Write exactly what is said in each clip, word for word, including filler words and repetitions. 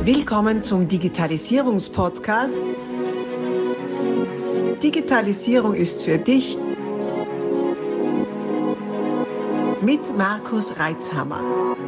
Willkommen zum Digitalisierungspodcast. Digitalisierung ist für dich mit Markus Reitzhammer.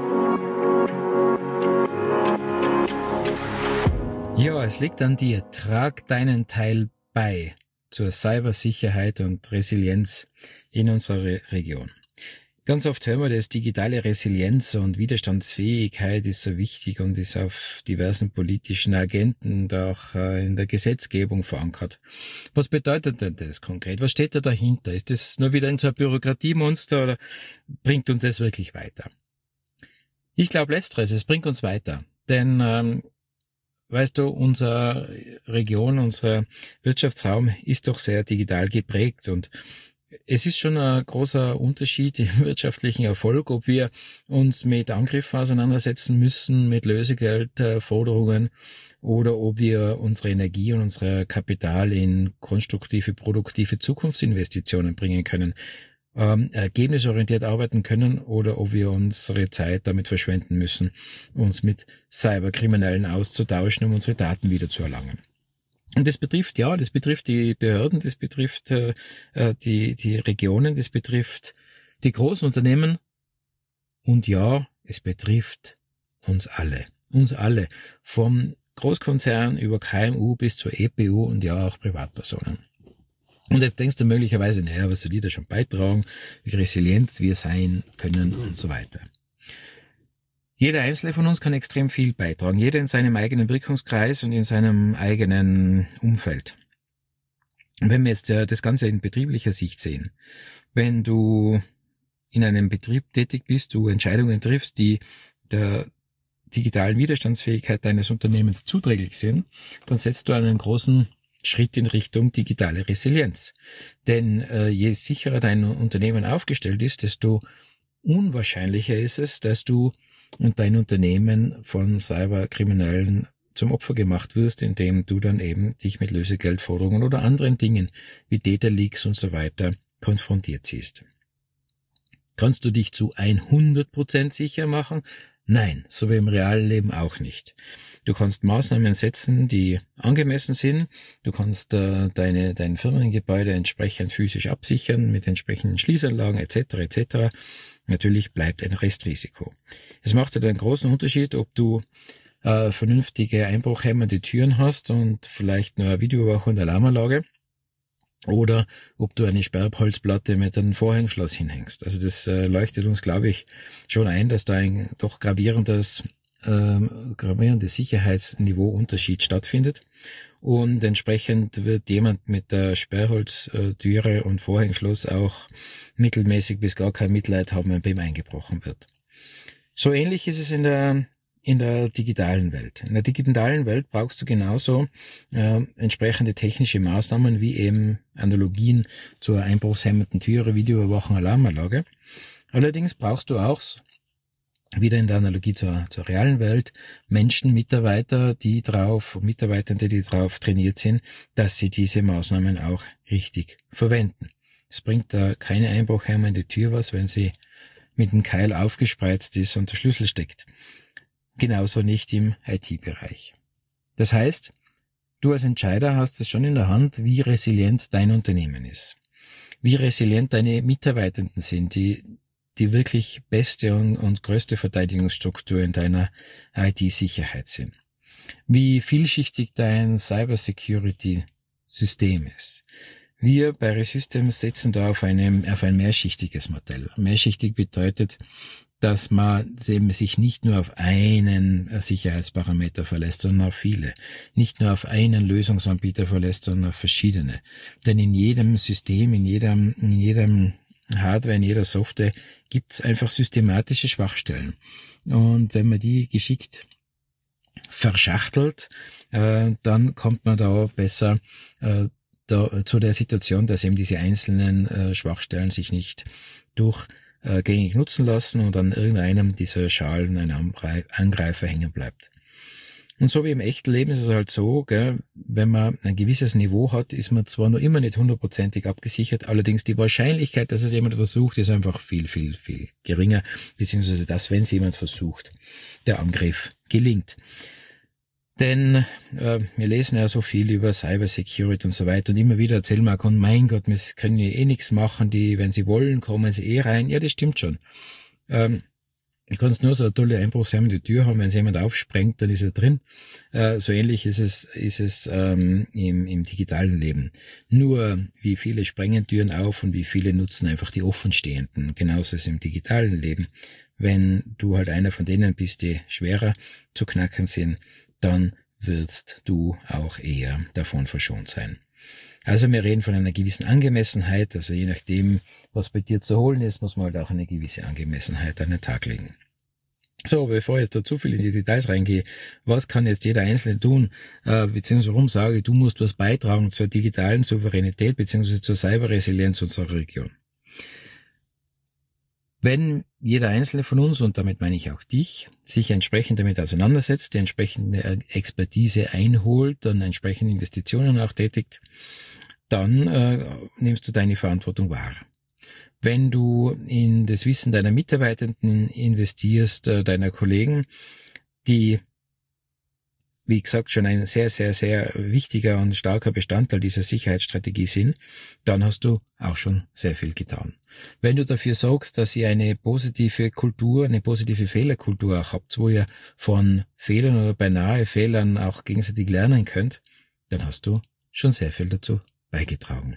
Ja, es liegt an dir. Trag deinen Teil bei zur Cybersicherheit und Resilienz in unserer Re- Region. Ganz oft hören wir das, digitale Resilienz und Widerstandsfähigkeit ist so wichtig und ist auf diversen politischen Agenten und auch in der Gesetzgebung verankert. Was bedeutet denn das konkret? Was steht da dahinter? Ist das nur wieder in so ein Bürokratiemonster oder bringt uns das wirklich weiter? Ich glaube letzteres, es bringt uns weiter. Denn, ähm, weißt du, unsere Region, unser Wirtschaftsraum ist doch sehr digital geprägt und es ist schon ein großer Unterschied im wirtschaftlichen Erfolg, ob wir uns mit Angriffen auseinandersetzen müssen, mit Lösegeldforderungen oder ob wir unsere Energie und unser Kapital in konstruktive, produktive Zukunftsinvestitionen bringen können, ähm, ergebnisorientiert arbeiten können oder ob wir unsere Zeit damit verschwenden müssen, uns mit Cyberkriminellen auszutauschen, um unsere Daten wiederzuerlangen. Und das betrifft, ja, das betrifft die Behörden, das betrifft äh, die, die Regionen, das betrifft die großen Unternehmen und ja, es betrifft uns alle. Uns alle. Vom Großkonzern über K M U bis zur E P U und ja auch Privatpersonen. Und jetzt denkst du möglicherweise, naja, was soll die da schon beitragen, wie resilient wir sein können und so weiter. Jeder Einzelne von uns kann extrem viel beitragen, jeder in seinem eigenen Wirkungskreis und in seinem eigenen Umfeld. Und wenn wir jetzt ja das Ganze in betrieblicher Sicht sehen, wenn du in einem Betrieb tätig bist, du Entscheidungen triffst, die der digitalen Widerstandsfähigkeit deines Unternehmens zuträglich sind, dann setzt du einen großen Schritt in Richtung digitale Resilienz. Denn äh, je sicherer dein Unternehmen aufgestellt ist, desto unwahrscheinlicher ist es, dass du und dein Unternehmen von Cyberkriminellen zum Opfer gemacht wirst, indem du dann eben dich mit Lösegeldforderungen oder anderen Dingen wie Data Leaks und so weiter konfrontiert siehst. Kannst du dich zu hundert Prozent sicher machen? Nein, so wie im realen Leben auch nicht. Du kannst Maßnahmen setzen, die angemessen sind. Du kannst äh, deine dein Firmengebäude entsprechend physisch absichern mit entsprechenden Schließanlagen et cetera et cetera. Natürlich bleibt ein Restrisiko. Es macht halt einen großen Unterschied, ob du äh, vernünftige einbruchhemmende Türen hast und vielleicht nur eine Videoüberwachung und Alarmanlage oder ob du eine Sperrholzplatte mit einem Vorhängeschloss hinhängst. Also das äh, leuchtet uns, glaube ich, schon ein, dass da ein doch gravierendes, äh, gravierendes Sicherheitsniveauunterschied stattfindet. Und entsprechend wird jemand mit der Sperrholztüre und Vorhängeschloss auch mittelmäßig bis gar kein Mitleid haben, wenn bei ihm eingebrochen wird. So ähnlich ist es in der in der digitalen Welt. In der digitalen Welt brauchst du genauso äh, entsprechende technische Maßnahmen wie eben Analogien zur einbruchshemmenden Türe, Videoüberwachung, Alarmanlage. Allerdings brauchst du auch wieder in der Analogie zur, zur realen Welt, Menschen, Mitarbeiter, die drauf, Mitarbeitende, die drauf trainiert sind, dass sie diese Maßnahmen auch richtig verwenden. Es bringt da keine einbruchhemmende Tür was, wenn sie mit einem Keil aufgespreizt ist und der Schlüssel steckt. Genauso nicht im I T-Bereich. Das heißt, du als Entscheider hast es schon in der Hand, wie resilient dein Unternehmen ist. Wie resilient deine Mitarbeitenden sind, die die wirklich beste und, und größte Verteidigungsstruktur in deiner I T-Sicherheit sind. Wie vielschichtig dein Cybersecurity-System ist. Wir bei Resystems setzen da auf, einem, auf ein mehrschichtiges Modell. Mehrschichtig bedeutet, dass man eben sich nicht nur auf einen Sicherheitsparameter verlässt, sondern auf viele. Nicht nur auf einen Lösungsanbieter verlässt, sondern auf verschiedene. Denn in jedem System, in jedem, in jedem Hardware, in jeder Software gibt es einfach systematische Schwachstellen. Und wenn man die geschickt verschachtelt, äh, dann kommt man da besser äh, da, zu der Situation, dass eben diese einzelnen äh, Schwachstellen sich nicht durch äh, gängig nutzen lassen und an irgendeinem dieser Schalen ein Angreifer hängen bleibt. Und so wie im echten Leben ist es halt so, gell, wenn man ein gewisses Niveau hat, ist man zwar noch immer nicht hundertprozentig abgesichert, allerdings die Wahrscheinlichkeit, dass es jemand versucht, ist einfach viel, viel, viel geringer, beziehungsweise dass, wenn es jemand versucht, der Angriff gelingt. Denn äh, wir lesen ja so viel über Cybersecurity und so weiter und immer wieder erzählen wir, oh mein Gott, wir können ja eh nichts machen, die, wenn sie wollen, kommen sie eh rein. Ja, das stimmt schon. Ähm, Du kannst nur so eine tolle einbruchsarme Tür haben, wenn es jemand aufsprengt, dann ist er drin. Äh, so ähnlich ist es, ist es ähm, im, im digitalen Leben. Nur wie viele sprengen Türen auf und wie viele nutzen einfach die offenstehenden. Genauso ist es im digitalen Leben. Wenn du halt einer von denen bist, die schwerer zu knacken sind, dann wirst du auch eher davon verschont sein. Also wir reden von einer gewissen Angemessenheit, also je nachdem, was bei dir zu holen ist, muss man halt auch eine gewisse Angemessenheit an den Tag legen. So, bevor ich jetzt da zu viel in die Details reingehe, was kann jetzt jeder Einzelne tun, äh, beziehungsweise warum sage ich, du musst was beitragen zur digitalen Souveränität, beziehungsweise zur Cyberresilienz unserer Region. Wenn jeder Einzelne von uns, und damit meine ich auch dich, sich entsprechend damit auseinandersetzt, die entsprechende Expertise einholt, dann entsprechende Investitionen auch tätigt, dann äh, nimmst du deine Verantwortung wahr. Wenn du in das Wissen deiner Mitarbeitenden investierst, äh, deiner Kollegen, die, wie gesagt, schon ein sehr, sehr, sehr wichtiger und starker Bestandteil dieser Sicherheitsstrategie sind, dann hast du auch schon sehr viel getan. Wenn du dafür sorgst, dass ihr eine positive Kultur, eine positive Fehlerkultur auch habt, wo ihr von Fehlern oder beinahe Fehlern auch gegenseitig lernen könnt, dann hast du schon sehr viel dazu beigetragen.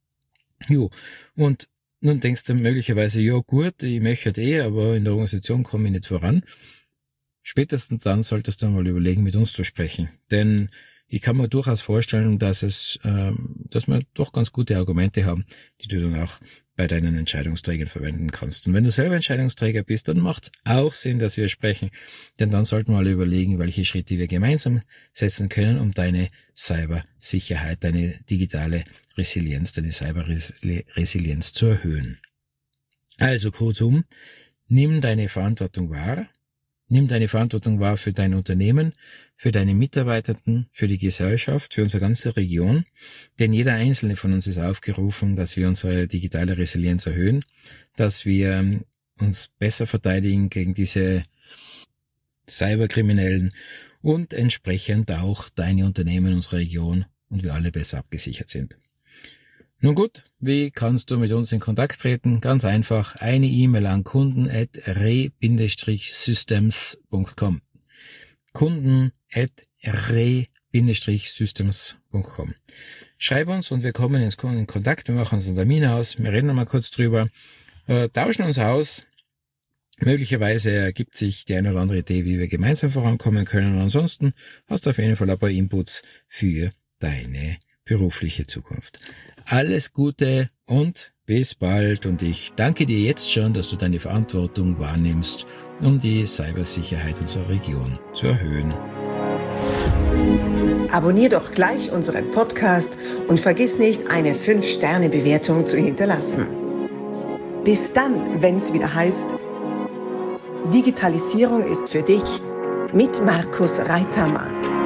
Jo, und nun denkst du möglicherweise, ja gut, ich möchte eh, aber in der Organisation komme ich nicht voran. Spätestens dann solltest du mal überlegen, mit uns zu sprechen. Denn ich kann mir durchaus vorstellen, dass es, ähm, dass wir doch ganz gute Argumente haben, die du dann auch bei deinen Entscheidungsträgern verwenden kannst. Und wenn du selber Entscheidungsträger bist, dann macht es auch Sinn, dass wir sprechen. Denn dann sollten wir alle überlegen, welche Schritte wir gemeinsam setzen können, um deine Cybersicherheit, deine digitale Resilienz, deine Cyberresilienz zu erhöhen. Also kurzum, nimm deine Verantwortung wahr. Nimm deine Verantwortung wahr für dein Unternehmen, für deine Mitarbeitenden, für die Gesellschaft, für unsere ganze Region. Denn jeder Einzelne von uns ist aufgerufen, dass wir unsere digitale Resilienz erhöhen, dass wir uns besser verteidigen gegen diese Cyberkriminellen und entsprechend auch deine Unternehmen, unsere Region und wir alle besser abgesichert sind. Nun gut, wie kannst du mit uns in Kontakt treten? Ganz einfach, eine E-Mail an kunden at re systems punkt com. kunden at re systems punkt com. Schreib uns und wir kommen in Kontakt, wir machen uns einen Termin aus, wir reden nochmal kurz drüber, äh, tauschen uns aus. Möglicherweise ergibt sich die eine oder andere Idee, wie wir gemeinsam vorankommen können. Und ansonsten hast du auf jeden Fall ein paar Inputs für deine berufliche Zukunft. Alles Gute und bis bald und ich danke dir jetzt schon, dass du deine Verantwortung wahrnimmst, um die Cybersicherheit unserer Region zu erhöhen. Abonnier doch gleich unseren Podcast und vergiss nicht, eine fünf Sterne Bewertung zu hinterlassen. Bis dann, wenn es wieder heißt, Digitalisierung ist für dich mit Markus Reitzhammer.